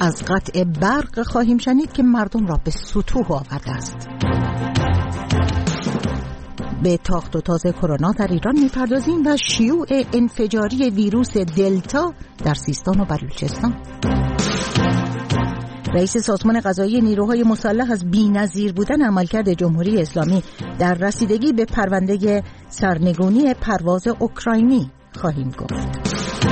از قطع برق خواهیم شنید که مردم را به ستوه آورده است. به تاخت و تاز کرونا در ایران می‌پردازیم و شیوع انفجاری ویروس دلتا در سیستان و بلوچستان. رئیس سازمان قضایی نیروهای مسلح از بی‌نظیر بودن عملکرد جمهوری اسلامی در رسیدگی به پرونده سرنگونی پرواز اوکراینی خواهیم گفت.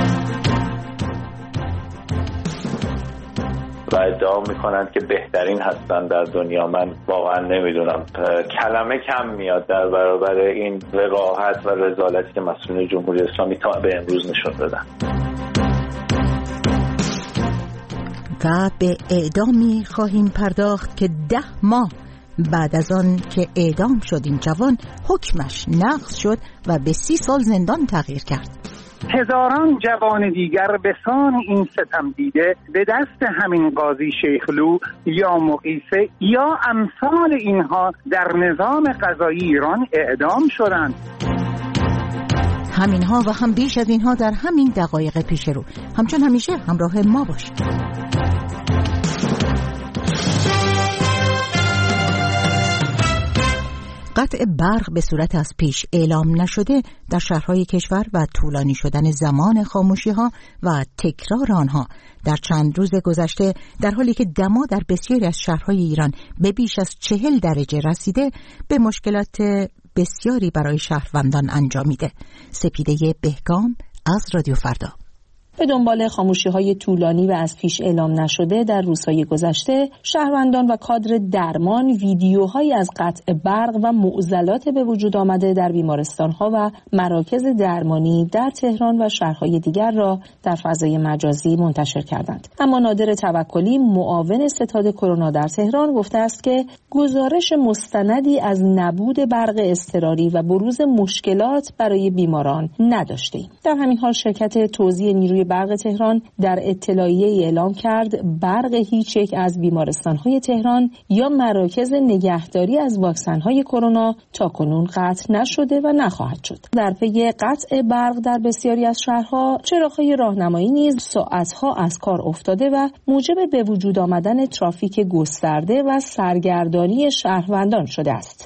و ادعا میکنند که بهترین هستن در دنیا. من واقعا نمیدونم، کلمه کم میاد در برابر این وقاحت و رذالتی که مسئولین جمهوری اسلامی تا به امروز نشون دادن. و به اعدامی خواهیم پرداخت که 10 ماه بعد از آن که اعدام شد این جوان، حکمش نقض شد و به 30 سال زندان تغییر کرد. هزاران جوان دیگر به سان این ستم دیده به دست همین قاضی شیخلو یا مقیسه یا امثال اینها در نظام قضایی ایران اعدام شدند. همینها و هم بیش از اینها در همین دقایق پیش رو. همچون همیشه همراه ما باشید. قطع برق به صورت از پیش اعلام نشده در شهرهای کشور و طولانی شدن زمان خاموشی‌ها و تکرار آنها در چند روز گذشته، در حالی که دما در بسیاری از شهرهای ایران به بیش از 40 درجه رسیده، به مشکلات بسیاری برای شهروندان انجامیده. سپیده بهگام از رادیو فردا. به دنبال خاموشی‌های طولانی و از پیش اعلام نشده در روزهای گذشته، شهروندان و کادر درمان ویدیوهایی از قطع برق و معضلات به وجود آمده در بیمارستان‌ها و مراکز درمانی در تهران و شهرهای دیگر را در فضای مجازی منتشر کردند. اما نادر توکلی، معاون ستاد کرونا در تهران، گفته است که گزارش مستندی از نبود برق اضطراری و بروز مشکلات برای بیماران نداشتیم. در همین حال شرکت توزیع نیروی برق تهران در اطلاعیه‌ای اعلام کرد برق هیچ یک از بیمارستان‌های تهران یا مراکز نگهداری از واکسن‌های کرونا تاکنون قطع نشده و نخواهد شد. در پی قطع برق در بسیاری از شهرها، چراغ‌های راهنمایی نیز ساعت‌ها از کار افتاده و موجب به وجود آمدن ترافیک گسترده و سرگردانی شهروندان شده است.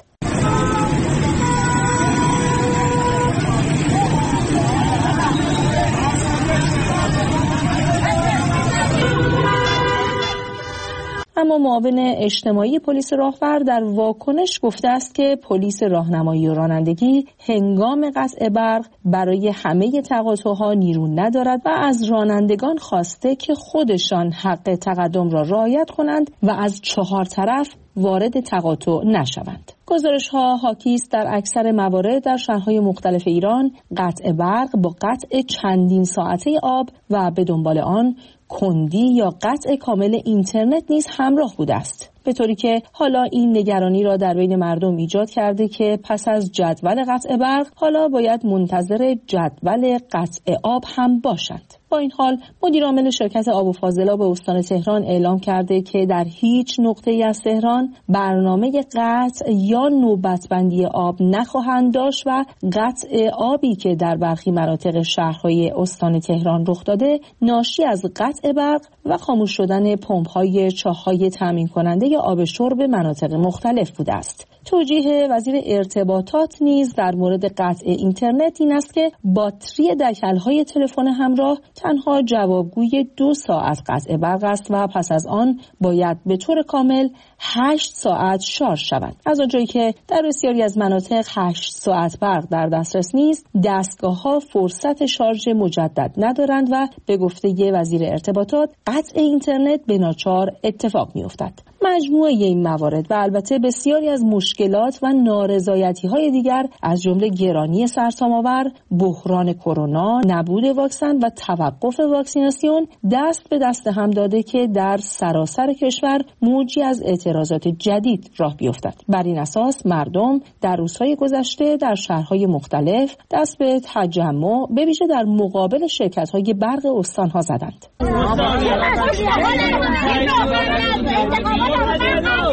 اما معاون اجتماعی پلیس راهور در واکنش گفته است که پلیس راهنمایی و رانندگی هنگام قطع برق برای همه تقاطع‌ها نیرو ندارد و از رانندگان خواسته که خودشان حق تقدم را رعایت کنند و از 4 طرف وارد تقاطع نشوند. گزارش‌ها حاکی است در اکثر موارد در شهرهای مختلف ایران قطع برق با قطع چندین ساعته آب و به دنبال آن کندی یا قطع کامل اینترنت نیز همراه بوده است، به طوری که حالا این نگرانی را در بین مردم ایجاد کرده که پس از جدول قطع برق حالا باید منتظر جدول قطع آب هم باشند. با این حال مدیرعامل شرکت آب و فاضلاب استان تهران اعلام کرده که در هیچ نقطه‌ای از تهران برنامه قطع یا نوبتبندی آب نخواهند داشت و قطع آبی که در برخی مناطق شهرهای استان تهران رخ داده ناشی از قطع برق و خاموش شدن پمپ‌های چاه‌های تامین کننده آب شرب مناطق مختلف بوده است. توجیه وزیر ارتباطات نیز در مورد قطع اینترنت این است که باتری دکل‌های تلفن همراه تنها جوابگوی 2 ساعت قطع برق است و پس از آن باید به طور کامل 8 ساعت شارژ شود. از آنجایی که در بسیاری از مناطق 8 ساعت برق در دسترس نیست، دستگاه‌ها فرصت شارژ مجدد ندارند و به گفته وزیر ارتباطات قطع اینترنت به ناچار اتفاق می‌افتد. مجموعه این موارد و البته بسیاری از مشکلات و نارضایتی‌های دیگر از جمله گرانی سرسام‌آور، بحران کرونا، نبود واکسن و توقف واکسیناسیون دست به دست هم داده که در سراسر کشور موجی از اعتراضات جدید راه بیفتد. بر این اساس مردم در روزهای گذشته در شهرهای مختلف دست به تجمع به ویژه در مقابل شرکت‌های برق استان‌ها زدند.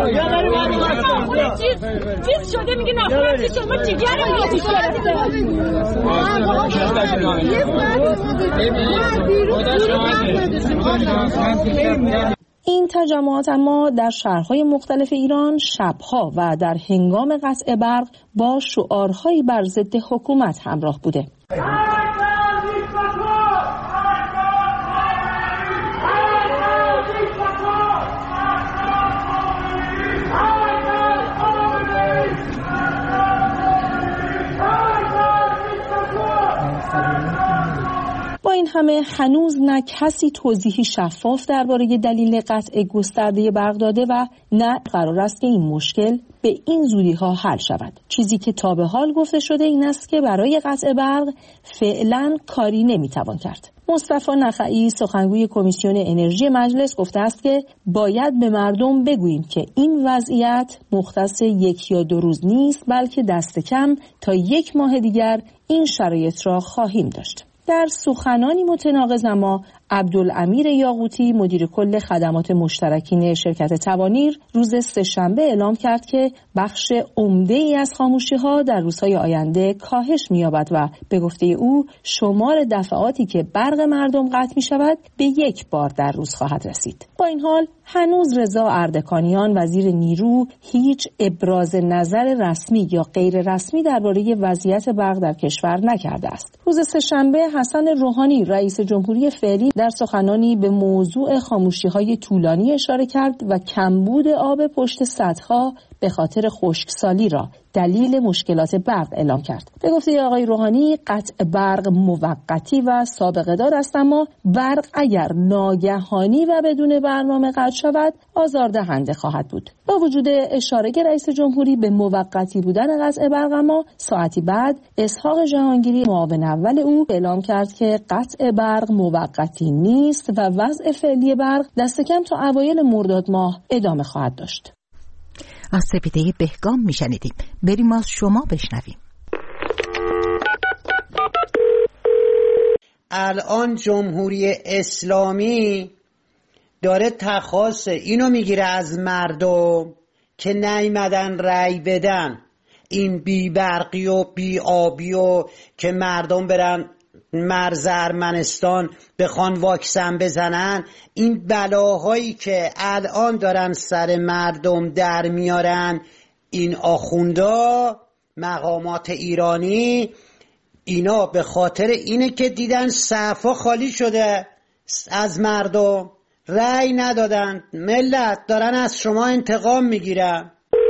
چیز شده میگه نفرتی شما جیگرم این تجمعات اما در شهرهای مختلف ایران شبها و در هنگام قطع برق با شعارهایی بر ضد حکومت همراه بوده. با این همه هنوز نه کسی توضیحی شفاف درباره دلیل قطع گسترده برق داده و نه قرار است که این مشکل به این زودی ها حل شود. چیزی که تا به حال گفته شده این است که برای قطع برق فعلا کاری نمیتوان کرد. مصطفی نخعی سخنگوی کمیسیون انرژی مجلس گفته است که باید به مردم بگوییم که این وضعیت مختص 1 یا 2 روز نیست، بلکه دست کم تا 1 ماه دیگر این شرایط را خواهیم داشت. در سخنانی متناقض اما عبدالامیر یاقوتی مدیر کل خدمات مشترکین شرکت توانیر روز سه‌شنبه اعلام کرد که بخش عمده‌ای از خاموشی‌ها در روزهای آینده کاهش می‌یابد و به گفته او شمار دفعاتی که برق مردم قطع می‌شود به 1 بار در روز خواهد رسید. با این حال هنوز رضا اردکانیان وزیر نیرو هیچ ابراز نظر رسمی یا غیر رسمی درباره وضعیت برق در کشور نکرده است. روز سه‌شنبه حسن روحانی رئیس جمهوری فعلی در سخنانی به موضوع خاموشی‌های طولانی اشاره کرد و کمبود آب پشت سدها به خاطر خشکسالی را دلیل مشکلات برق اعلام کرد. به گفته آقای روحانی قطع برق موقتی و سابقه دار است، اما برق اگر ناگهانی و بدون برنامه قطع شود آزاردهنده خواهد بود. با وجود اشاره رئیس جمهوری به موقتی بودن قطع برق، اما ساعتی بعد اسحاق جهانگیری معاون اول او اعلام کرد که قطع برق موقتی نیست و وضع فعلی برق دست کم تا اوایل مرداد ماه ادامه خواهد داشت. از سپیده بهگام میشنیدیم. بریم از شما بشنویم. الان جمهوری اسلامی داره تخاص اینو میگیره از مردم که نیمدن رأی بدن، این بی برقی و بی آبی و که مردم برن مرز ارمنستان بخوان واکسن بزنن، این بلاهایی که الان دارن سر مردم در میارن این آخوندا مقامات ایرانی، اینا به خاطر اینه که دیدن صفا خالی شده از مردم، رأی ندادن، ملت دارن از شما انتقام میگیرن.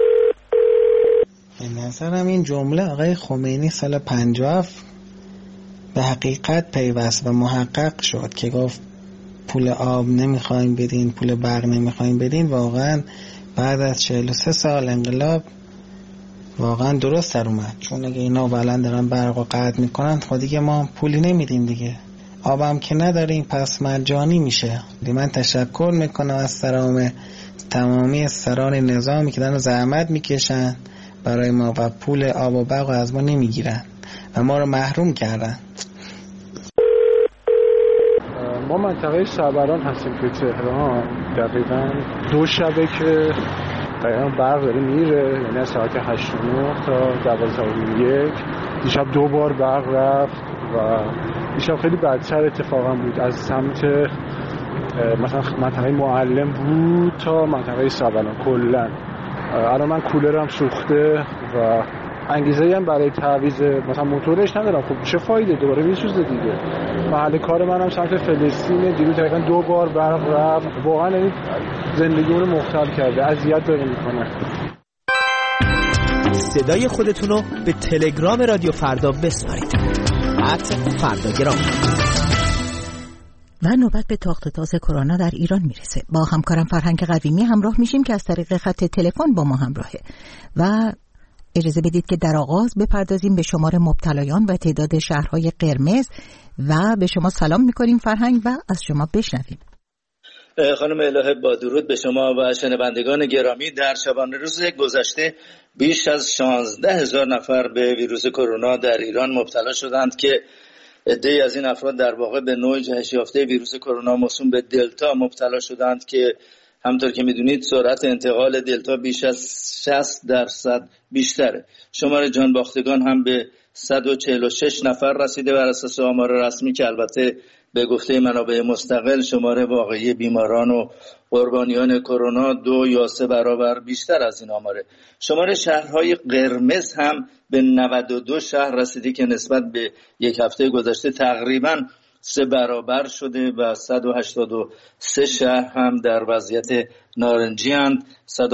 به نظرم این جمله آقای خمینی سال 57 به حقیقت پیوست و محقق شد که گفت پول آب نمیخوایم بدین، پول برق نمیخوایم بدین. واقعا بعد از 43 سال انقلاب واقعا درست در اومد، چون اگه اینا والا دارن برق و قطع میکنن خود دیگه ما پولی نمیدیم دیگه، آبم که نداریم پس مجانی میشه. من تشکر میکنم از تمامی سران نظامی که دارن زحمت میکشن برای ما و پول آب و برق از ما نمیگیرن و ما رو محروم کردن. ما منطقه شعبران هستیم که تهران دقیقاً 2 شبه که دقیقاً برق داره میره، یعنی از ساعت 8:09 تا 12:01. دیشب 2 بار برق رفت و دیشب خیلی بدتر اتفاقا بود، از سمت مثلا منطقه معلم بود تا منطقه شعبران کلاً. الان من کولرم سوخته و انگیزه‌ای هم برای تعویض مثلا موتورش ندارم. خب چه فایده، دوباره میسوزه دیگه. محل کار منم سمت فلسطین، دیروز تقریبا 2 بار برق رفت. واقعا این زندگیمون رو مختل کرده، اذیت داره میکنه. صدای خودتون رو به تلگرام رادیو فردا بسپارید. @فرداگرام. و نوبت به تاخت تاز کرونا در ایران میرسه. با همکارم فرهنگ قویمی همراه میشیم که از طریق خط تلفن با ما همراهه و اجازه بدید که در آغاز بپردازیم به شمار مبتلایان و تعداد شهرهای قرمز و به شما سلام میکنیم فرهنگ و از شما بشنویم. خانم الهه با درود به شما و شنوندگان گرامی، در شبانه روز گذشته بیش از 16,000 نفر به ویروس کرونا در ایران مبتلا شدند که عده‌ای از این افراد در واقع به نوع جهش یافته ویروس کرونا موسوم به دلتا مبتلا شدند که همونطور که میدونید سرعت انتقال دلتا بیش از 60% بیشتره. شمار جانباختگان هم به 146 نفر رسیده بر اساس آمار رسمی که البته به گفته منابع مستقل شمار واقعی بیماران و قربانیان کرونا 2 یا 3 برابر بیشتر از این آماره. شمار شهرهای قرمز هم به 92 شهر رسیده که نسبت به یک هفته گذشته تقریباً 3 برابر شده و 183 شهر هم در وضعیت نارنجی هستند،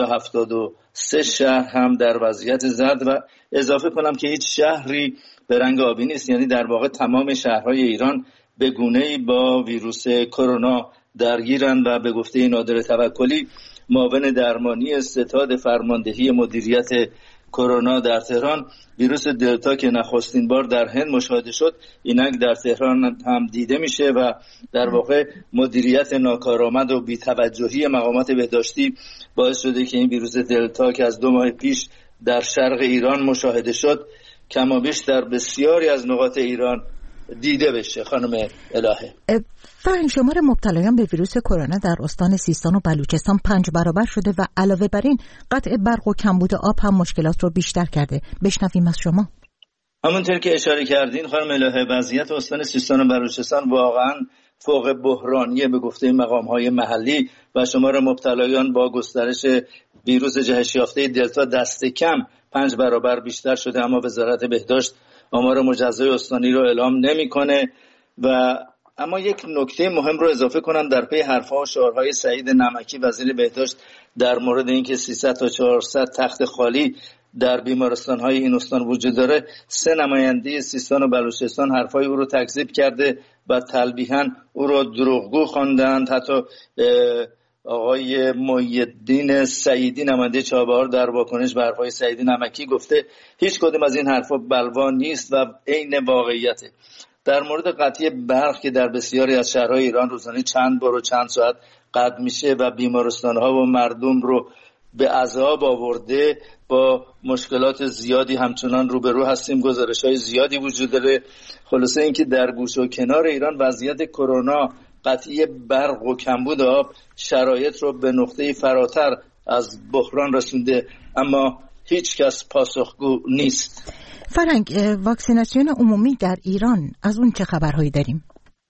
173 شهر هم در وضعیت زرد و اضافه کنم که هیچ شهری به رنگ آبی نیست، یعنی در واقع تمام شهرهای ایران به گونه‌ای با ویروس کرونا درگیرند و به گفته نادر توکلی معاون درمانی ستاد فرماندهی مدیریت کرونا در تهران، ویروس دلتا که نخستین بار در هند مشاهده شد اینک در تهران هم دیده میشه و در واقع مدیریت ناکارآمد و بی‌توجهی مقامات بهداشتی باعث شده که این ویروس دلتا که از 2 ماه پیش در شرق ایران مشاهده شد کمابیش در بسیاری از نقاط ایران دیده بشه. خانم الهه، فرهنگ شمار مبتلایان به ویروس کرونا در استان سیستان و بلوچستان 5 برابر شده و علاوه بر این قطع برق و کمبود آب هم مشکلات رو بیشتر کرده. بشنویم از شما. همونطور که اشاره کردین خانم الهه، وضعیت استان سیستان و بلوچستان واقعا فوق بحرانیه به گفته مقام‌های محلی و شمار مبتلایان با گسترش ویروس جهش یافته دلتا دست کم 5 برابر بیشتر شده، اما وزارت بهداشت آمار مجزای استانی رو اعلام نمی‌کنه. و اما یک نکته مهم رو اضافه کنم در پی حرف‌ها و شعارهای سعید نمکی وزیر بهداشت در مورد اینکه 300 تا 400 تخت خالی در بیمارستان‌های این استان وجود داره، 3 نماینده سیستان و بلوچستان حرفای او رو تکذیب کرده و تلبیحاً او رو دروغگو خواندند. حتی آقای محی‌الدین سعیدی نماینده چابهار در واکنش به حرفای سعید نمکی گفته هیچ کدوم از این حرفا بلوا نیست و عین واقعیته. در مورد قطعی برق که در بسیاری از شهرهای ایران روزانه چند بار و چند ساعت قطع میشه و بیمارستان‌ها و مردم رو به عذاب آورده، با مشکلات زیادی همچنان روبرو هستیم، گزارش‌های زیادی وجود داره. خلاصه اینکه در گوشه و کنار ایران وضعیت کرونا، قطعی برق و کمبود آب شرایط رو به نقطه فراتر از بحران رسونده، اما هیچ کس پاسخگو نیست. فرهنگ، واکسیناسیون عمومی در ایران از اون چه خبرهایی داریم؟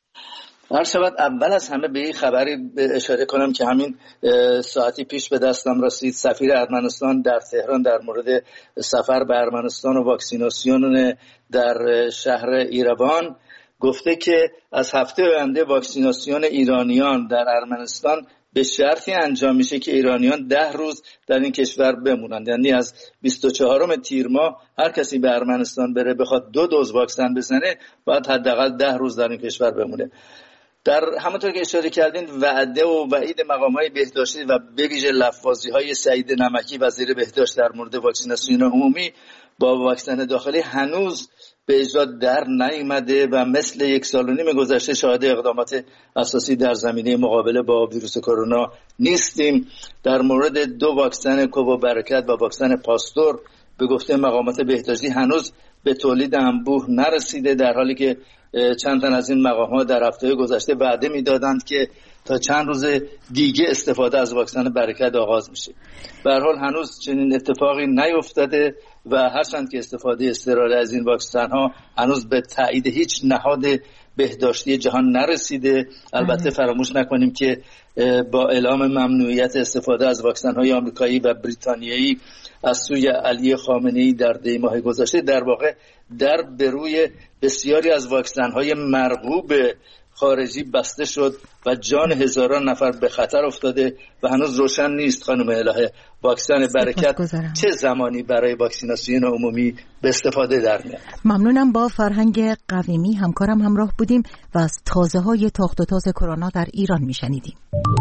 هر شود اول از همه به این خبری اشاره کنم که همین ساعتی پیش به دستم رسید. سفیر ارمنستان در تهران در مورد سفر به ارمنستان و واکسیناسیون در شهر ایروان گفته که از هفته آینده واکسیناسیون ایرانیان در ارمنستان به شرطی انجام میشه که ایرانیان 10 روز در این کشور بمونند. یعنی از 24 تیر ماه هر کسی به ارمنستان بره بخواد 2 دوز واکسن بزنه باید حداقل 10 روز در این کشور بمونه. در همونطور که اشاره کردین وعده و وعید مقام‌های بهداشتی و به ویژه لفظی‌های سعید نمکی وزیر بهداشت در مورد واکسیناسیون عمومی با واکسن داخلی هنوز به اجرا در نیامده و مثل 1.5 سال گذشته شاهد اقدامات اساسی در زمینه مقابله با ویروس کرونا نیستیم. در مورد 2 واکسن کووبرکت و واکسن پاستور به گفته مقامات بهداشتی هنوز به تولید انبوه نرسیده، در حالی که چند تن از این مقام‌ها در هفته گذشته وعده می‌دادند که تا چند روز دیگه استفاده از واکسن برکت آغاز میشه. به هر حال هنوز چنین اتفاقی نیفتاده و هرچند که استفاده اضطراری از این واکسن‌ها هنوز به تایید هیچ نهاد بهداشتی جهان نرسیده. البته فراموش نکنیم که با اعلام ممنوعیت استفاده از واکسن‌های آمریکایی و بریتانیایی از سوی علی خامنه‌ای در دی ماه گذشته در واقع در به روی بسیاری از واکسن‌های مرغوب خارجی بسته شد و جان هزاران نفر به خطر افتاده و هنوز روشن نیست خانم الهه واکسن برکت چه زمانی برای واکسیناسیون عمومی به استفاده در میاد. ممنونم. با فرهنگ قویمی همکارم همراه بودیم و از تازه‌های تاخت و تاز کرونا در ایران میشنیدیم.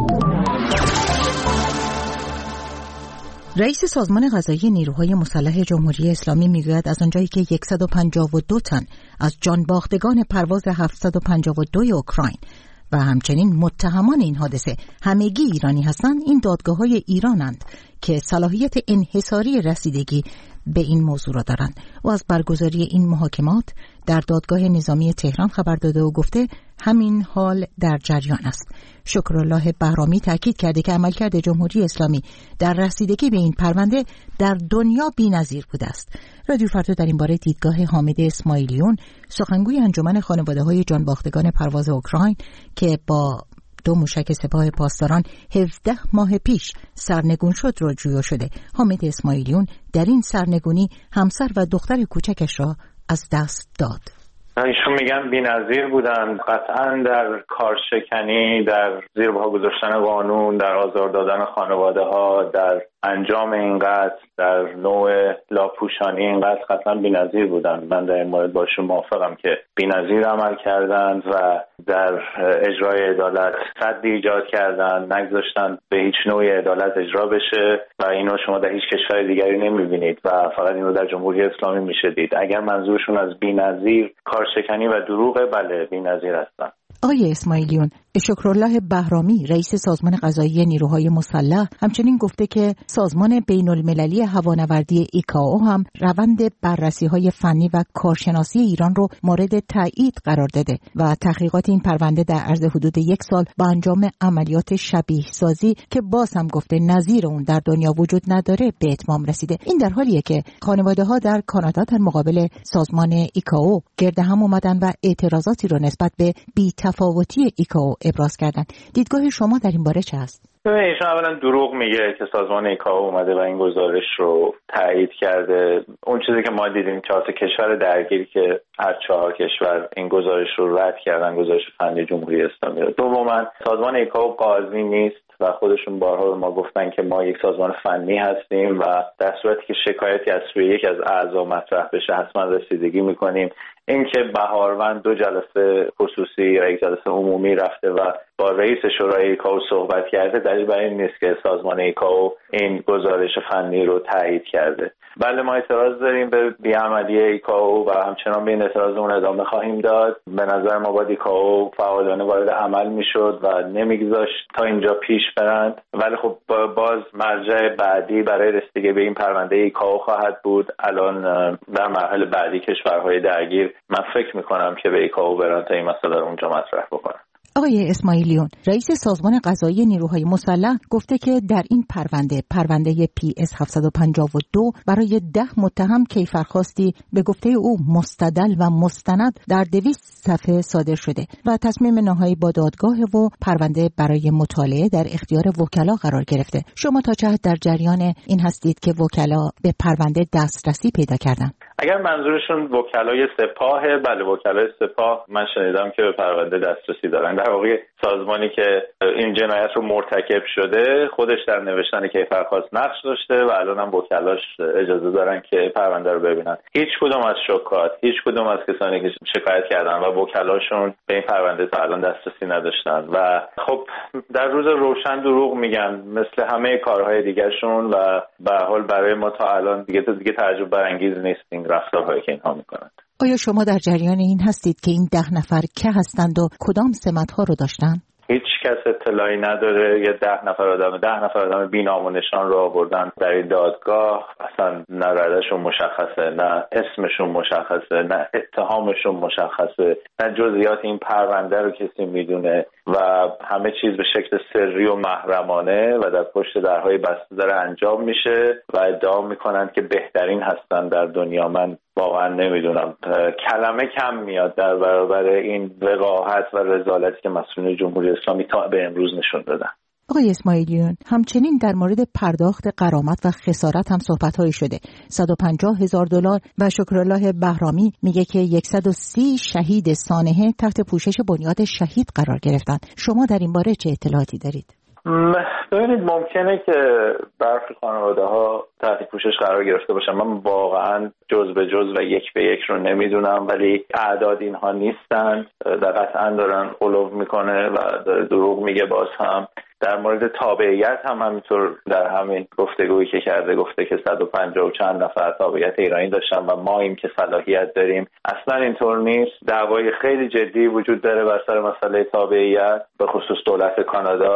رئیس سازمان قضایی نیروهای مسلح جمهوری اسلامی میگوید از آنجایی که 152 تن از جانباختگان پرواز 752 اوکراین و همچنین متهمان این حادثه همگی ایرانی هستند، این دادگاه‌های ایرانند که صلاحیت انحصاری رسیدگی به این موضوع را دارند و از برگزاری این محاکمات در دادگاه نظامی تهران خبر داده و گفته همین حال در جریان است. شکرالله بهرامی تاکید کرده که عملکرد جمهوری اسلامی در رسیدگی به این پرونده در دنیا بی‌نظیر بوده است. رادیو فردا در این باره دیدگاه حامد اسماعیلیون، سخنگوی انجمن خانواده‌های جانباختگان پرواز اوکراین که با 2 موشک سپاه پاسداران 17 ماه پیش سرنگون شد را جویا شده. حامد اسماعیلیون در این سرنگونی همسر و دختر کوچکش را از دست داد. ایشون میگن بی‌نظیر بودن، قطعاً در کارشکنی، در زیر پا گذاشتن قانون، در آزار دادن خانواده‌ها، در انجام این قتل، در نوع لاپوشانی این قتل قطعاً بی‌نظیر بودن. من در این مورد باشون موافقم که بی‌نظیر عمل کردند و در اجرای عدالت سدی ایجاد کردند، نگذاشتن به هیچ نوعی عدالت اجرا بشه و اینو شما در هیچ کشور دیگری نمی‌بینید و فقط اینو در جمهوری اسلامی میشه دید. اگر منظورشون از بی‌نظیر کارشکنی و دروغ، بله بی‌نظیر هستن. آقای اسماعیلیون، شکرالله بهرامی رئیس سازمان قضایی نیروهای مسلح همچنین گفته که سازمان بین‌المللی هوانوردی ایکائو هم روند بررسی‌های فنی و کارشناسی ایران رو مورد تایید قرار داده و تحقیقات این پرونده در عرض حدود 1 سال با انجام عملیات شبیه سازی که باز هم گفته نظیر اون در دنیا وجود نداره به اتمام رسیده. این در حالیه که خانواده‌ها در کانادا در مقابل سازمان ایکائو گرد هم اومدن و اعتراضاتی رو نسبت به بی‌تفاوتی ایکائو ابراز کردن. دیدگاه شما در این باره چه است؟ ایشون اولا دروغ میگه که سازمان ایکائو اومده و این گزارش رو تایید کرده. اون چیزی که ما دیدیم 4 کشور درگیر که هر 4 کشور این گزارش رو رد کردن، گزارش فنی جمهوری اسلامی رو. دوما سازمان ایکائو قاضی نیست و خودشون بارها به ما گفتن که ما یک سازمان فنی هستیم و در صورتی که شکایتی از سوی یکی از اعضا مطرح بشه حتما رسیدگی میکنیم. این که بهاروند 2 جلسه خصوصی و 1 جلسه عمومی رفته و با رئیس شورای ایکائو صحبت کرده دلیل بر این نیست که سازمان ایکائو این گزارش فنی رو تایید کرده. بله ما اعتراض داریم به بی‌عملی ایکائو و همچنان به این اعتراضمون ادامه خواهیم داد. به نظر ما باید ایکائو فعالانه وارد عمل میشد و نمیگذاشت تا اینجا پیش برند. ولی خب باز مرجع بعدی برای رسیدگی به این پرونده ایکائو خواهد بود. الان در مرحله بعدی کشورهای درگیر من فکر میکنم که به ایکائو برن تا این مسئله رو اونجا مطرح بکنن. آقای اسماعیلیون، رئیس سازمان قضایی نیروهای مسلح گفته که در این پرونده PS 752 برای 10 متهم کیفرخواستی به گفته او مستدل و مستند در 200 صفحه صادر شده و تصمیم نهایی با دادگاه و پرونده برای مطالعه در اختیار وکلا قرار گرفته. شما تا چه حد در جریان این هستید که وکلا به پرونده دسترسی پیدا کردن؟ اگر منظورشون وکلای سپاه، بله وکلای سپاه من شنیدم که به پرونده دسترسی دارن. در واقع سازمانی که این جنایت رو مرتکب شده خودش در نوشتن کیفرخواست نقش داشته و الان هم وکلاش اجازه دارن که پرونده رو ببینن. هیچ کدوم از شکات، هیچ کدوم از کسانی که شکایت کردن و وکلاشون به این پرونده تا الان دسترسی نداشتن و خب در روز روشن دروغ میگن مثل همه کارهای دیگرشون و به هر حال برای ما تا الان دیگه تعجب برانگیز نیست این رفتارهایی که اینها میکنند. آیا شما در جریان این هستید که این 10 نفر که هستند و کدام سمت‌ها رو داشتن؟ هیچ کس اطلاعی نداره. یه 10 نفر آدم بی‌نام و نشان رو آوردن در این دادگاه. اصلا نه ردشون مشخصه، نه اسمشون مشخصه، نه اتهامشون مشخصه، نه جزئیات این پرونده رو کسی میدونه و همه چیز به شکل سری و محرمانه و در پشت درهای بسته داره انجام میشه و ادعا میکنن که بهترین هستن در دنیا. من واقعا نمیدونم، کلمه کم میاد در برابر این وقاحت و رذالتی که مسئولین جمهوری اسلامی تا به امروز نشون دادن. آقای اسماعیلیون، همچنین در مورد پرداخت غرامت و خسارت هم صحبت‌هایی شده. $150,000 و شکرالله بهرامی میگه که 130 شهید سانحه تحت پوشش بنیاد شهید قرار گرفتن. شما در این باره چه اطلاعاتی دارید؟ ببینید ممکنه که برخی خانواده‌ها تحت پوشش قرار گرفته باشن. من واقعا جز به جز و یک به یک رو نمیدونم، ولی اعداد اینها نیستن. در قطعا دارن غلو میکنه و دروغ میگه. باز هم در مورد تابعیت هم همینطور در همین گفتگویی که کرده گفته که 150 و چند نفر تابعیت ایرانی داشتن و ما این که صلاحیت داریم. اصلا اینطور نیست. دعوای خیلی جدی وجود داره بر سر مسئله تابعیت به خصوص دولت کانادا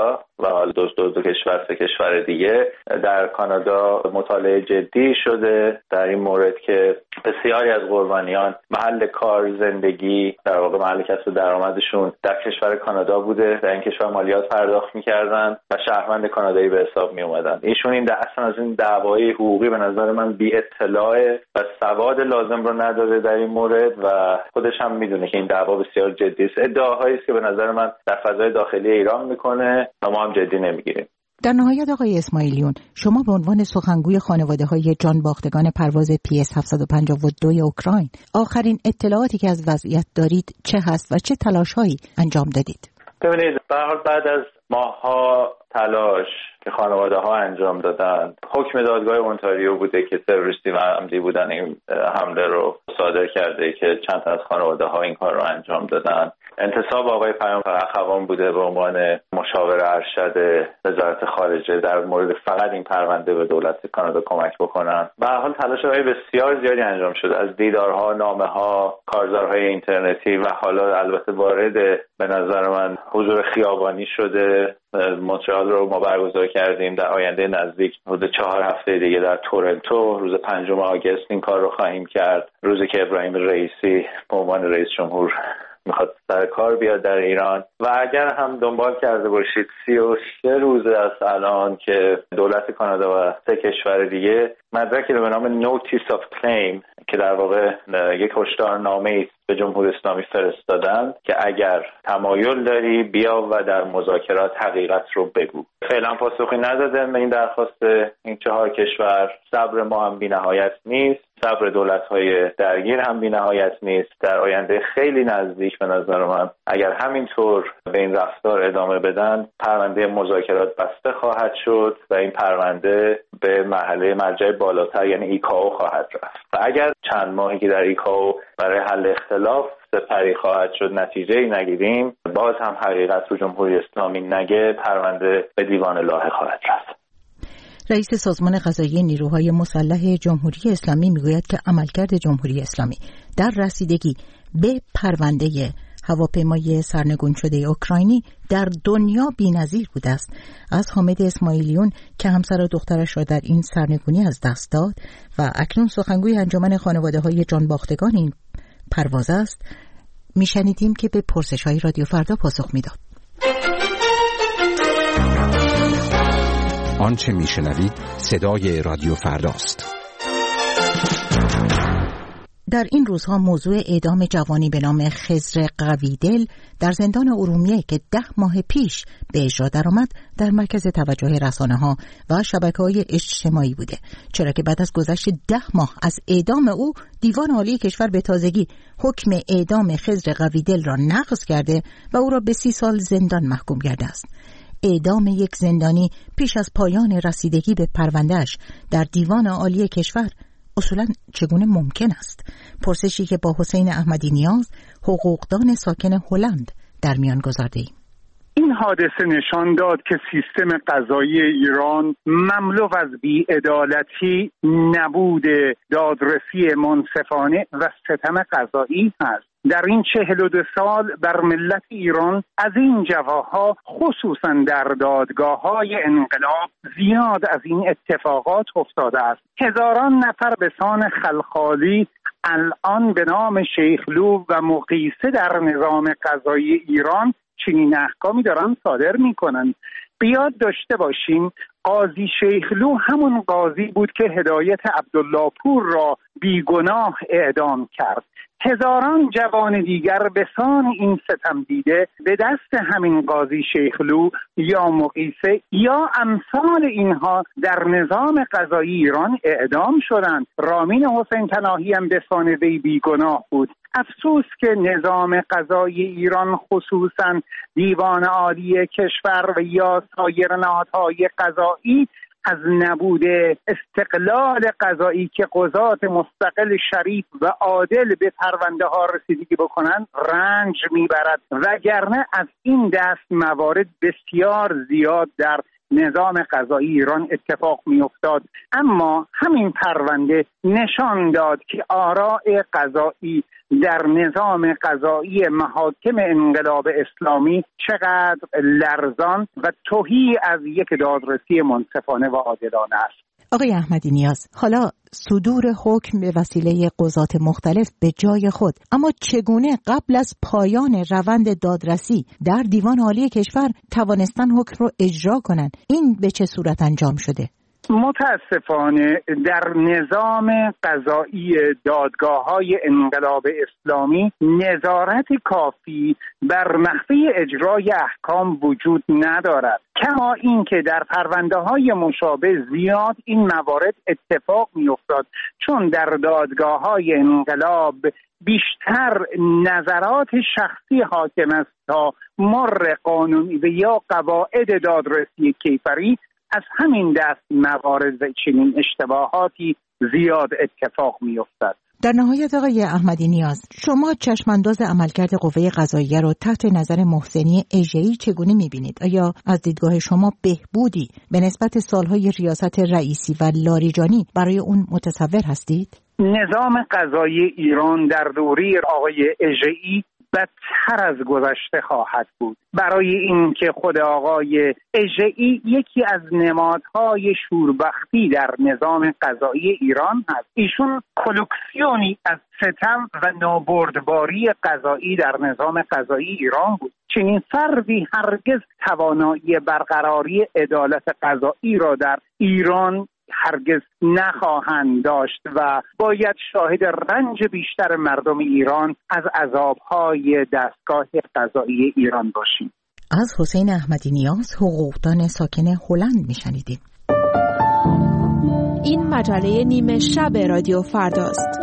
و حالا دو کشور سه کشور دیگه در کانادا مطالعه جدی شده در این مورد که بسیاری از قربانیان محل کار، زندگی، در واقع محل کسب درآمدشون در کشور کانادا بوده، در این کشور مالیات پرداخت می‌کردن و شهروند کانادایی به حساب می‌اومدن. ایشون این اصلا از این دعوای حقوقی به نظر من بی اطلاع و سواد لازم رو نداره در این مورد و خودش هم میدونه که این دعوا بسیار جدی است. ادعاهایی است که به نظر من در فضای داخلی ایران میکنه و ما هم جدی نمیگیریم. در نهایت آقای اسماعیلیون، شما به عنوان سخنگوی خانواده‌های جان باختگان پرواز PS 752 اوکراین، آخرین اطلاعاتی که از وضعیت دارید چه هست و چه تلاش‌هایی انجام دادید؟ ببینید، به هر حال بعد از ماه‌ها تلاش که خانواده‌ها انجام دادن، حکم دادگاه اونتاریو بوده که تروریستی و عمدی بودن این حمله رو صادر کرده که چند تا از خانواده‌ها این کار رو انجام ددن. انتصاب آقای پیامبر اخوان بوده به عنوان مشاور ارشد وزارت خارجه در مورد فقط این پرونده به دولت کانادا کمک بکنن. به هر حال تلاش‌های بسیار زیادی انجام شده، از دیدارها، نامه‌ها، کارزارهای اینترنتی و حالا البته وارد به نظر من حضور خیابانی شده. مونترال رو ما برگزار کردیم، در آینده نزدیک حدود 4 هفته دیگه در تورنتو روز 5 آگوست این کار رو خواهیم کرد، روزی که ابراهیم رئیسی به عنوان رئیس جمهور میخواد سر کار بیاد در ایران. و اگر هم دنبال کرده باشید 33 روز از الان که دولت کانادا و 3 کشور دیگه مدرکی رو به نام نوتیس آف کلیم که در واقع یک هشدارنامه است به جمهوری اسلامی فرستادن که اگر تمایل داری بیا و در مذاکرات حقیقت رو بگو. فعلا پاسخی نداده به این درخواست این 4 کشور. صبر ما هم بی‌نهایت نیست، صبر دولت‌های درگیر هم بی‌نهایت نیست. در آینده خیلی نزدیک به نظر من اگر همینطور به این رفتار ادامه بدن، پرونده مذاکرات بسته خواهد شد و این پرونده به مرجع بالاتر یعنی ایکائو خواهد رفت. و اگر چند ماهی که در ایکائو برای حل اختلاف سپری خواهد شد نتیجه‌ای نگیریم، باز هم حقیقت رو جمهوری اسلامی نگه، پرونده به دیوان لاهه خواهد رفت. رئیس سازمان قضایی نیروهای مسلح جمهوری اسلامی میگوید که عملکرد جمهوری اسلامی در رسیدگی به پرونده هواپیمای سرنگون شده اوکراینی در دنیا بی‌نظیر بوده است. از حامد اسماعیلیون که همسر و دخترش را در این سرنگونی از دست داد و اکنون سخنگوی انجمن خانواده‌های جان باختگان این پرواز است، میشنیدیم که به پرسش‌های رادیو فردا پاسخ میداد. آنچه میشنوید صدای رادیو فرداست. در این روزها موضوع اعدام جوانی به نام خضر قویدل در زندان ارومیه که 10 ماه پیش به اجرا درآمد در مرکز توجه رسانه‌ها و شبکه‌های اجتماعی بوده، چرا که بعد از گذشت 10 ماه از اعدام او دیوان عالی کشور به تازگی حکم اعدام خضر قویدل را نقض کرده و او را به 30 سال زندان محکوم کرده است. اعدام یک زندانی پیش از پایان رسیدگی به پرونده‌اش در دیوان عالی کشور اصولاً چگونه ممکن است؟ پرسشی که با حسین احمدی نیاز، حقوقدان ساکن هلند، در میان گذارده‌ایم. این حادثه نشان داد که سیستم قضایی ایران مملو از بی‌عدالتی، نبود دادرسی منصفانه و ستم قضایی است. در این 42 سال بر ملت ایران از این جواها خصوصا در دادگاه‌های انقلاب زیاد از این اتفاقات افتاده است. هزاران نفر به سان خلخالی الان به نام شیخلو و مقیسه در نظام قضایی ایران چنین احکامی دارن صادر میکنن. بیاد داشته باشیم قاضی شیخلو همون قاضی بود که هدایت عبدالله پور را بیگناه اعدام کرد. هزاران جوان دیگر به سان این ستم دیده به دست همین قاضی شیخلو یا مقیسه یا امثال اینها در نظام قضایی ایران اعدام شدند. رامین حسین پناهی هم به سان وی بیگناه بود. افسوس که نظام قضایی ایران خصوصا دیوان عالی کشور و یا سایر نهادهای قضایی از نبود استقلال قضایی که قضات مستقل شریف و عادل به پرونده ها رسیدگی بکنند رنج میبرد، وگرنه از این دست موارد بسیار زیاد در نظام قضایی ایران اتفاق می‌افتاد. اما همین پرونده نشان داد که آراء قضایی در نظام قضایی محاکم انقلاب اسلامی چقدر لرزان و تهی از یک دادرسی منصفانه و عادلانه است. آقای احمدی نیاز، حالا صدور حکم به وسیله قضات مختلف به جای خود، اما چگونه قبل از پایان روند دادرسی در دیوان عالی کشور توانستن حکم رو اجرا کنند؟ این به چه صورت انجام شده؟ متاسفانه در نظام قضایی دادگاه‌های انقلاب اسلامی نظارت کافی بر نحوه اجرای احکام وجود ندارد، کما اینکه در پرونده‌های مشابه زیاد این موارد اتفاق می‌افتاد، چون در دادگاه‌های انقلاب بیشتر نظرات شخصی حاکم است تا مر قانونی و یا قواعد دادرسی کیفری. از همین دست موارد و چنین اشتباهاتی زیاد اتفاق می‌افتد. در نهایت آقای احمدی نیاز، شما چشمانداز عملکرد قوه قضاییه رو تحت نظر محسنی اژه‌ای چگونه می‌بینید؟ آیا از دیدگاه شما بهبودی به نسبت سالهای ریاست رئیسی و لاریجانی برای اون متصور هستید؟ نظام قضایی ایران در دوره آقای اژه‌ای بدتر از گذشته خواهد بود، برای اینکه خود آقای اژه‌ای یکی از نمادهای شوربختی در نظام قضایی ایران هست. ایشون کلکسیونی از ستم و نابردباری قضایی در نظام قضایی ایران بود. چنین فردی هرگز توانایی برقراری عدالت قضایی را در ایران هرگز نخواهند داشت و باید شاهد رنج بیشتر مردم ایران از عذاب‌های دستگاه قضایی ایران باشیم. از حسین احمدی نیاز، حقوقدان ساکن هلند میشنیدیم. این مجله نیمه شب رادیو فرداست.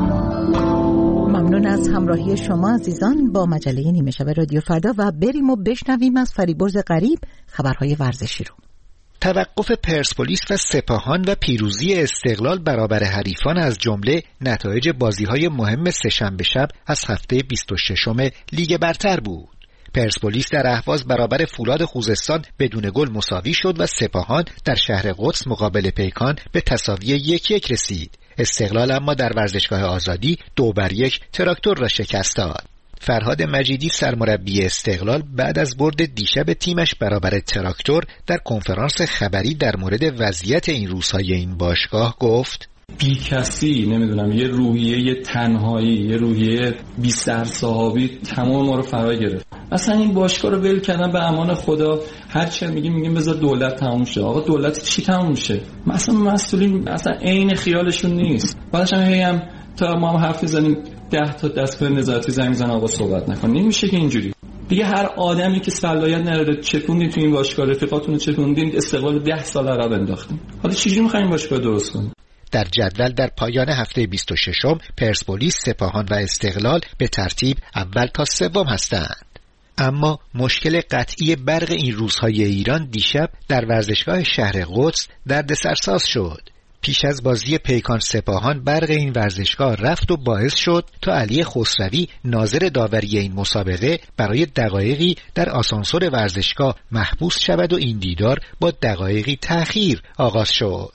ممنون از همراهی شما عزیزان با مجله نیمه شب رادیو فردا و بریم و بشنویم از فریبرز غریب خبرهای ورزشی رو. توقف پرسپولیس و سپاهان و پیروزی استقلال برابر حریفان از جمله نتایج بازی‌های مهم سه‌شنبه شب از هفته 26م لیگ برتر بود. پرسپولیس در اهواز برابر فولاد خوزستان بدون گل مساوی شد و سپاهان در شهر قدس مقابل پیکان به تساوی 1-1 رسید. استقلال اما در ورزشگاه آزادی 2-1 تراکتور را شکست داد. فرهاد مجیدی سرمربی استقلال بعد از برد دیشب تیمش برابر تراکتور در کنفرانس خبری در مورد وضعیت این روزهای این باشگاه گفت: بی کسی، نمیدونم، یه روحیه، یه تنهایی، یه روحیه بی سرصاحبی تمام ما رو فرا گرفت. اصلا این باشگاه رو ول کردن به امان خدا. هر چی میگیم بذار دولت تموم شه. آقا دولت چی تموم شه؟ مثلا مسئولین اصلا عین خیالشون نیست. بعدش هم تا ما هم حرف میزنیم 10 تا دستگاه نظارتی زنگ میزنن آقا صحبت نکن. نمیشه که اینجوری. دیگه هر آدمی که صلاحیت نداره چکوندین تو این باشگاه، رفیقاتون رو چکوندین، استقلال 10 سال عقب انداختین. حالا چجوری می‌خواید این باشگاه درست کنید؟ در جدول در پایان هفته 26م پرسپولیس، سپاهان و استقلال به ترتیب اول تا سوم هستند. اما مشکل قطعی برق این روزهای ایران دیشب در ورزشگاه شهر قدس دردسرساز شد. پیش از بازی پیکان سپاهان برق این ورزشگاه رفت و باعث شد تا علی خسروی ناظر داوری این مسابقه برای دقایقی در آسانسور ورزشگاه محبوس شود و این دیدار با دقایقی تأخیر آغاز شد.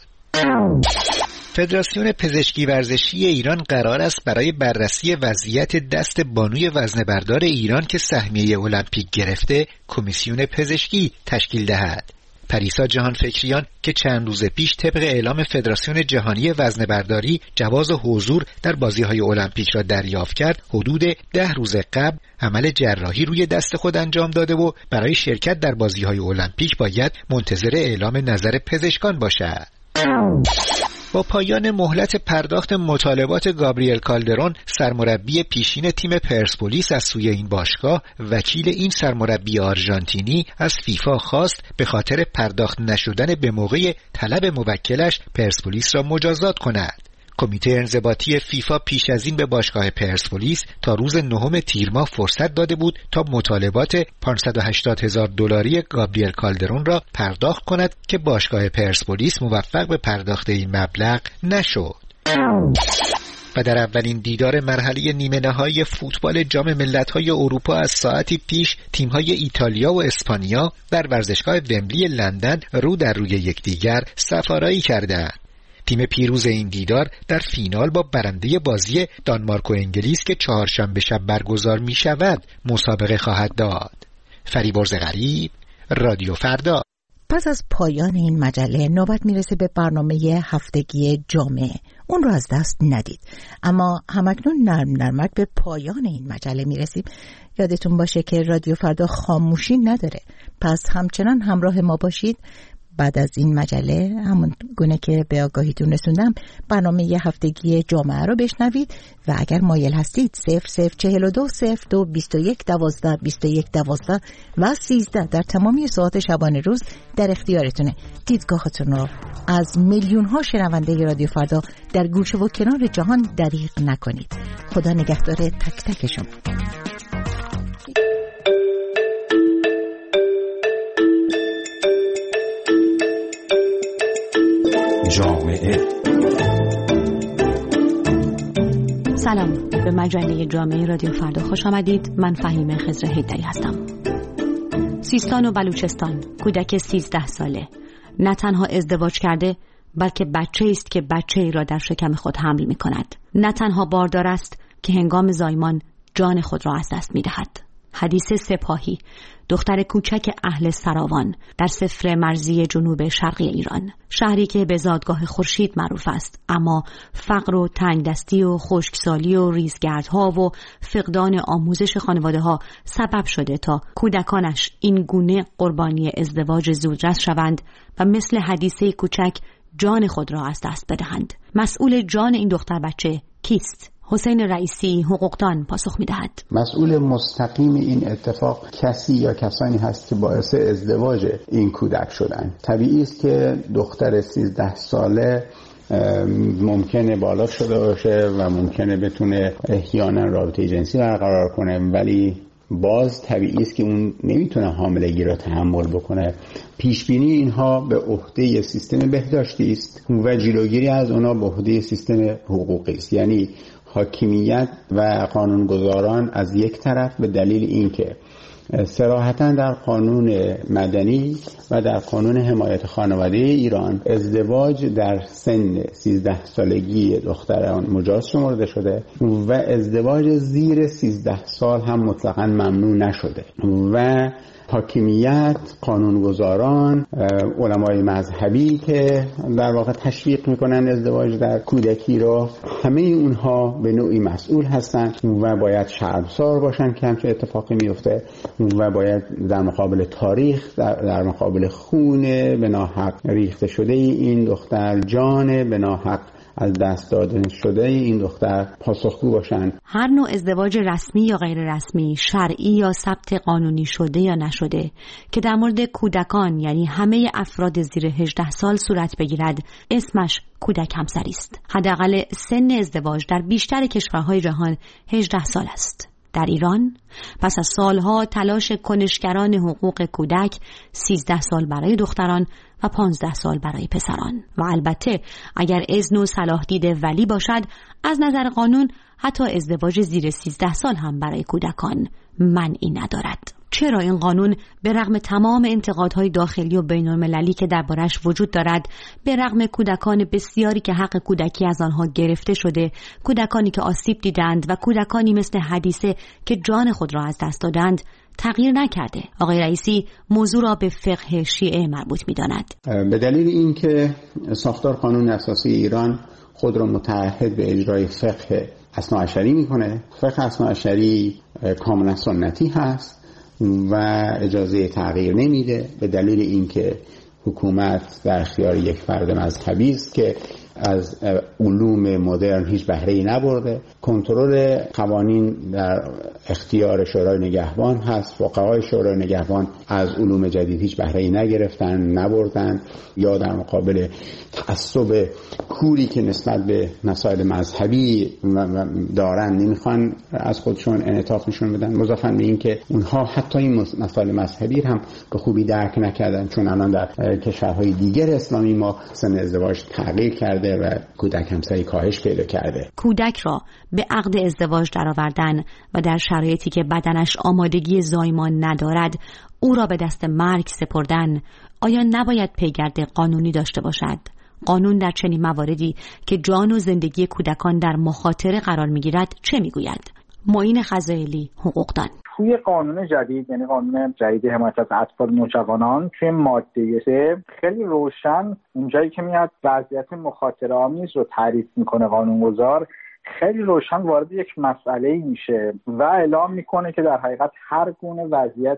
فدراسیون پزشکی ورزشی ایران قرار است برای بررسی وضعیت دست بانوی وزنه‌بردار ایران که سهمیه المپیک گرفته کمیسیون پزشکی تشکیل دهد. پریسا جهانفکریان که چند روز پیش طبق اعلام فدراسیون جهانی وزنه‌برداری جواز حضور در بازی‌های المپیک را دریافت کرد، حدود 10 روز قبل عمل جراحی روی دست خود انجام داده و برای شرکت در بازی‌های المپیک باید منتظر اعلام نظر پزشکان باشد. با پایان مهلت پرداخت مطالبات گابریل کالدرون سرمربی پیشین تیم پرسپولیس از سوی این باشگاه، وکیل این سرمربی آرژانتینی از فیفا خواست به خاطر پرداخت نشدن به موقع طلب موکلش پرسپولیس را مجازات کند. کمیته انضباطی فیفا پیش از این به باشگاه پرسپولیس تا روز 9 تیر ماه فرصت داده بود تا مطالبات $580,000 گابریل کالدرون را پرداخت کند که باشگاه پرسپولیس موفق به پرداخت این مبلغ نشد. و در اولین دیدار مرحله نیمه نهایی فوتبال جام ملت‌های اروپا از ساعتی پیش تیم‌های ایتالیا و اسپانیا در ورزشگاه ومبلی لندن رو در روی یکدیگر سفارایی کردند. تیم پیروز این دیدار در فینال با برنده بازی دانمارک و انگلیس که چهارشنبه شب برگزار می شود مسابقه خواهد داد. فریبرز غریب، رادیو فردا. پس از پایان این مجله نوبت میرسه به برنامه هفتگی جامعه. اون رو از دست ندید. اما همکنون نرمک به پایان این مجله میرسیم. یادتون باشه که رادیو فردا خاموشی نداره. پس همچنان همراه ما باشید. بعد از این مجله همون گونه که به آگاهیتون رسوندم برنامه هفتگی جامعه رو بشنوید و اگر مایل هستید 0042 02 21 12 21 12 و 13 در تمامی ساعات شبانه روز در اختیارتونه. دیدگاهتون رو از میلیون ها شنونده رادیو فردا در گوشه و کنار جهان دریغ نکنید. خدا نگهدار تک تک شما. جامعه. سلام، به مجله جامعه رادیو فردا خوش آمدید. من فهیمه خضر حیدری هستم. سیستان و بلوچستان، کودک 13 ساله نه تنها ازدواج کرده بلکه بچه است که بچه‌ای را در شکم خود حمل می کند. نه تنها باردار است که هنگام زایمان جان خود را از دست می دهد. حدیث سپاهی، دختر کوچک اهل سراوان در صفر مرزی جنوب شرقی ایران، شهری که به زادگاه خورشید معروف است، اما فقر و تنگدستی و خشکسالی و ریزگردها و فقدان آموزش خانواده‌ها سبب شده تا کودکانش این گونه قربانی ازدواج زودرس شوند و مثل حدیثه کوچک جان خود را از دست بدهند. مسئول جان این دختر بچه کیست؟ حسین رئیسی حقوقدان پاسخ می‌دهد. مسئول مستقیم این اتفاق کسی یا کسانی هست که باعث ازدواج این کودک شدن. طبیعی است که دختر 13 ساله ممکنه بالغ شده باشه و ممکنه بتونه احیانا رابطه جنسی برقرار کنه، ولی باز طبیعی است که اون نمیتونه حاملگی را تحمل بکنه. پیشبینی اینها به عهده سیستم بهداشتی است و جلوگیری از اونها به عهده سیستم حقوقی است. یعنی حاکمیت و قانونگذاران از یک طرف به دلیل اینکه صراحتاً در قانون مدنی و در قانون حمایت خانواده ایران ازدواج در سن 13 سالگی دختران مجاز شمرده شده و ازدواج زیر 13 سال هم مطلقاً ممنوع نشده و حاکمیت، قانونگذاران، علمای مذهبی که در واقع تشویق میکنن ازدواج در کودکی را، همه اونها به نوعی مسئول هستند و باید شرمسار باشن که همچه اتفاقی میفته و باید در مقابل تاریخ، در مقابل خون به ناحق ریخته شده این دختر، جان به ناحق از دست داده شده این دختر پاسخگو باشن. هر نوع ازدواج رسمی یا غیر رسمی، شرعی یا ثبت قانونی شده یا نشده که در مورد کودکان یعنی همه افراد زیر 18 سال صورت بگیرد، اسمش کودک همسری است. حداقل سن ازدواج در بیشتر کشورهای جهان 18 سال است. در ایران پس از سالها تلاش کنشگران حقوق کودک 13 سال برای دختران و 15 سال برای پسران و البته اگر اذن و صلاح دید ولی باشد از نظر قانون حتی ازدواج زیر 13 سال هم برای کودکان منعی ندارد. چرا این قانون به رغم تمام انتقادهای داخلی و بین‌المللی که دربارش وجود دارد، به رغم کودکان بسیاری که حق کودکی از آنها گرفته شده، کودکانی که آسیب دیدند و کودکانی مثل حدیثه که جان خود را از دست دادند، تغییر نکرده؟ آقای رئیسی موضوع را به فقه شیعه مربوط می‌داند. به دلیل اینکه ساختار قانون اساسی ایران خود را متعهد به اجرای فقه اثناعشری می‌کنه. فقه اثناعشری کاملا سنتی هست و اجازه تغییر نمیده، به دلیل اینکه حکومت در اختیار یک فرد مذهبی است که از علوم مدرن هیچ بهره‌ای نبرده. کنترل قوانین در اختیار شورای نگهبان هست. فقهای شورای نگهبان از علوم جدید هیچ بهره‌ای نگرفتن، نبردن، یا در مقابل تعصب کوری که نسبت به مسائل مذهبی دارن نمیخوان از خودشون انعطاف نشون بدن. مضافاً به این که اونها حتی این مسائل مذهبی هم به خوبی درک نکردن، چون الان در کشورهای دیگر اسلامی ما سن ازدواج تغییر کرده کرده و کودک همسری کاهش پیدا کرده. کودک را به عقد ازدواج درآوردن و در شرایطی که بدنش آمادگی زایمان ندارد او را به دست مرگ سپردن آیا نباید پیگرد قانونی داشته باشد؟ قانون در چنین مواردی که جان و زندگی کودکان در مخاطره قرار می‌گیرد چه می‌گوید؟ معین خزائلی، حقوقدان. توی قانون جدید، یعنی قانون جدید حمایت از اطفال نوجوانان، توی ماده 3 خیلی روشن اونجایی که میاد وضعیت مخاطره آمیز رو تعریف میکنه قانونگذار، خیلی روشن وارد یک مسئله میشه و اعلام میکنه که در حقیقت هر گونه وضعیت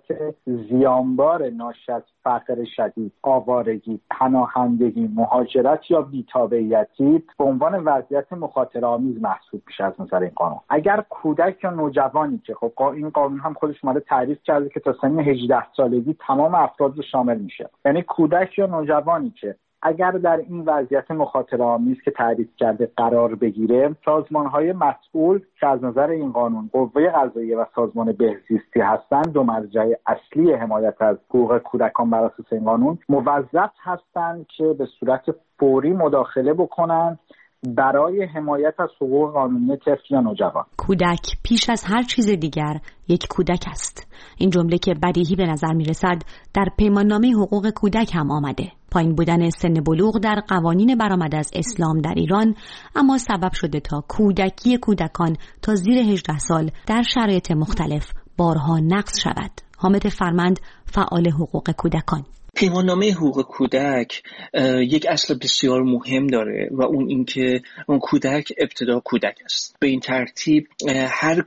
زیانبار ناشی از فقر شدید، آوارگی، پناهندگی، مهاجرت یا بی‌تابعیتی به عنوان وضعیت مخاطره آمیز محسوب میشه از نظر این قانون. اگر کودک یا نوجوانی که خب این قانون هم خودش اومده تعریف کرده که تا سن 18 سالگی تمام افراد رو شامل میشه، یعنی کودک یا نوجوانی که اگر در این وضعیت مخاطره آمیز که تعریف کرده قرار بگیره، سازمان‌های مسئول که از نظر این قانون قوه قضاییه و سازمان بهزیستی هستند، دو مرجع اصلی حمایت از حقوق کودکان بر اساس این قانون، موظف هستند که به صورت فوری مداخله بکنند برای حمایت از حقوق قانونی طفل یا نوجوان. کودک پیش از هر چیز دیگر یک کودک است. این جمله که بدیهی به نظر میرسد در پیماننامه حقوق کودک هم آمده. پایین بودن سن بلوغ در قوانین برآمده از اسلام در ایران اما سبب شده تا کودکی کودکان تا زیر 18 سال در شرایط مختلف بارها نقض شود. حامد فرمند، فعال حقوق کودکان: پیماننامه حقوق کودک یک اصل بسیار مهم داره و اون اینکه اون کودک ابتدا کودک است. به این ترتیب هر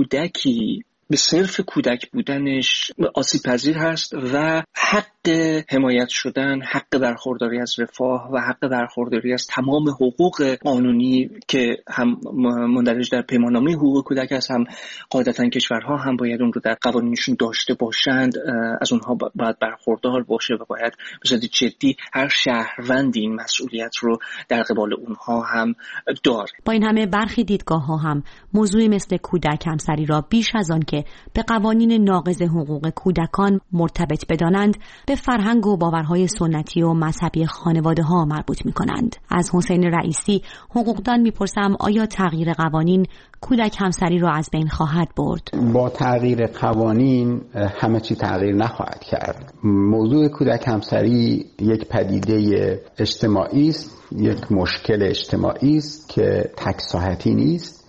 کودکی به صرف کودک بودنش آسیب پذیر هست و حق حمایت شدن، حق برخورداری از رفاه و حق برخورداری از تمام حقوق قانونی که هم مندرج در پیماننامه حقوق کودک است، هم قاعدتاً کشورها هم باید اون رو در قوانینشون داشته باشند، از اونها باید برخوردار باشه و باید به صورت جدی هر شهروندی این مسئولیت رو در قبال اونها هم داره. با این همه برخی دیدگاه‌ها هم موضوعی مثل کودک همسری را بیش از آن که به قوانین ناقض حقوق کودکان مرتبط بدانند به فرهنگ و باورهای سنتی و مذهبی خانواده ها مربوط می کنند. از حسین رئیسی، حقوقدان، میپرسم آیا تغییر قوانین کودک همسری را از بین خواهد برد؟ با تغییر قوانین همه چی تغییر نخواهد کرد. موضوع کودک همسری یک پدیده اجتماعی است، یک مشکل اجتماعی است که تک ساحتی نیست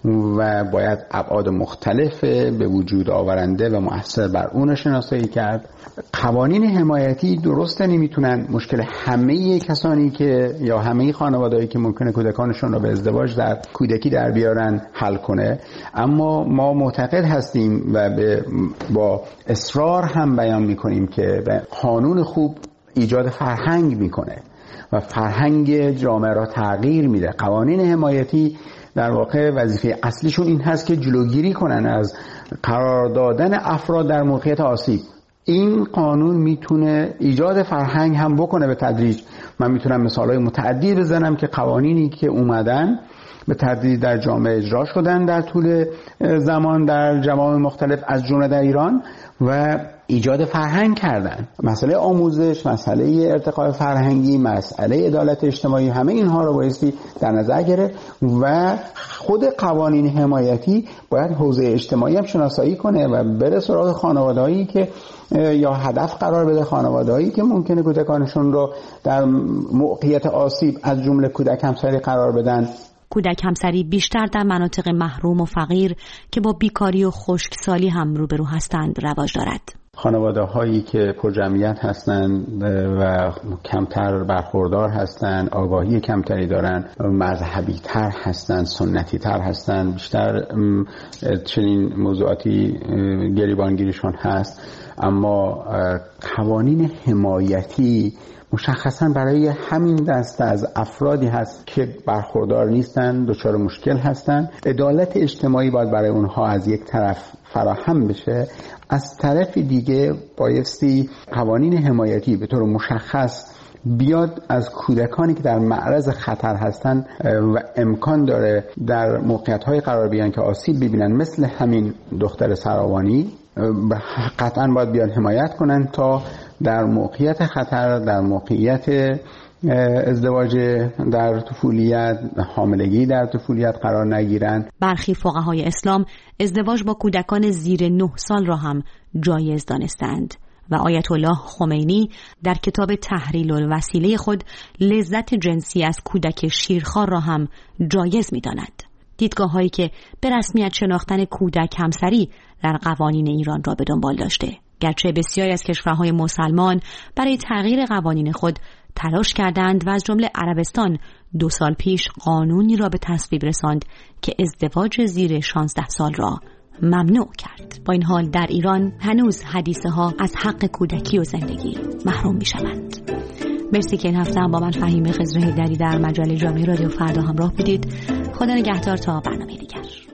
و باید ابعاد مختلف به وجود آورنده و مؤثر بر اون شناسایی کرد. قوانین حمایتی درسته نمیتونن مشکل همه کسانی که یا همه خانوادهایی که ممکنه کودکانشون رو به ازدواج در کودکی در بیارن حل کنه، اما ما معتقد هستیم و با اصرار هم بیان میکنیم که قانون خوب ایجاد فرهنگ میکنه و فرهنگ جامعه را تغییر میده. قوانین حمایتی در واقع وظیفه اصلیشون این هست که جلوگیری کنن از قرار دادن افراد در موقعیت آسیب. این قانون میتونه ایجاد فرهنگ هم بکنه به تدریج. من میتونم مثالهای متعددی بزنم که قوانینی که اومدن به تدریج در جامعه اجرا شدن در طول زمان در جوامع مختلف از جمله در ایران و ایجاد فرهنگ کردن. مسئله آموزش، مسئله ارتقاء فرهنگی، مسئله عدالت اجتماعی، همه اینها رو بایستی در نظر گرفت و خود قوانین حمایتی باید حوزه اجتماعی هم شناسایی کنه و بره سراغ خانوادهایی که یا هدف قرار بده خانوادهایی که ممکنه کودکانشون رو در موقعیت آسیب از جمله کودک همسری قرار بدن. کودک همسری بیشتر در مناطق محروم و فقیر که با بیکاری و خشکسالی هم روبرو هستند رواج دارد. خانواده هایی که پرجمعیت هستند و کمتر برخوردار هستند، آگاهی کمتری دارند، مذهبی تر هستند، سنتی تر هستند، بیشتر چنین موضوعاتی گریبانگیریشان هست. اما قوانین حمایتی مشخصا برای همین دسته از افرادی هست که برخوردار نیستن، دچار مشکل هستن. عدالت اجتماعی باید برای اونها از یک طرف فراهم بشه، از طرف دیگه بایستی قوانین حمایتی به طور مشخص بیاد از کودکانی که در معرض خطر هستن و امکان داره در موقعیت‌های قرار بگیرن که آسیب ببینن، مثل همین دختر سراوانی، قطعا باید بیان حمایت کنن تا در موقعیت خطر، در موقعیت ازدواج در طفولیت، حاملگی در طفولیت قرار نگیرند. برخی فقهای اسلام ازدواج با کودکان زیر 9 سال را هم جایز دانستند و آیت الله خمینی در کتاب تحریل الوسیله خود لذت جنسی از کودک شیرخوار را هم جایز می‌داند. دیدگاه‌هایی که به رسمیت شناختن کودک همسری در قوانین ایران را به دنبال داشته، گرچه بسیاری از کشورهای مسلمان برای تغییر قوانین خود تلاش کردند و از جمله عربستان 2 سال پیش قانونی را به تصویب رساند که ازدواج زیر 16 سال را ممنوع کرد. با این حال در ایران هنوز حدیثه ها از حق کودکی و زندگی محروم می شوند. مرسی که این هفته هم با من فهیم خضر حیدری در مجله جامعه رادیو فردا همراه بودید. خدا نگهدار تا برنامه دیگر.